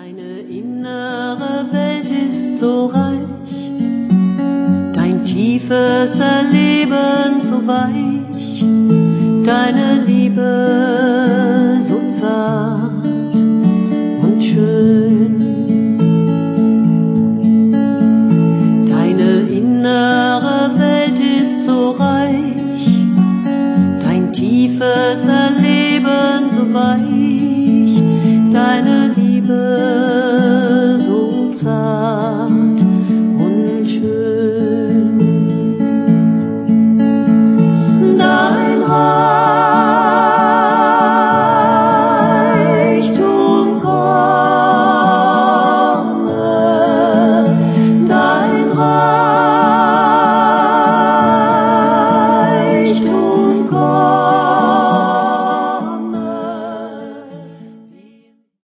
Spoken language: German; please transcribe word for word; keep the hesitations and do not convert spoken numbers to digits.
Deine innere Welt ist so reich, dein tiefes Erleben so weich, deine Liebe so zart und schön. Deine innere Welt ist so reich, dein tiefes Erleben so weich, deine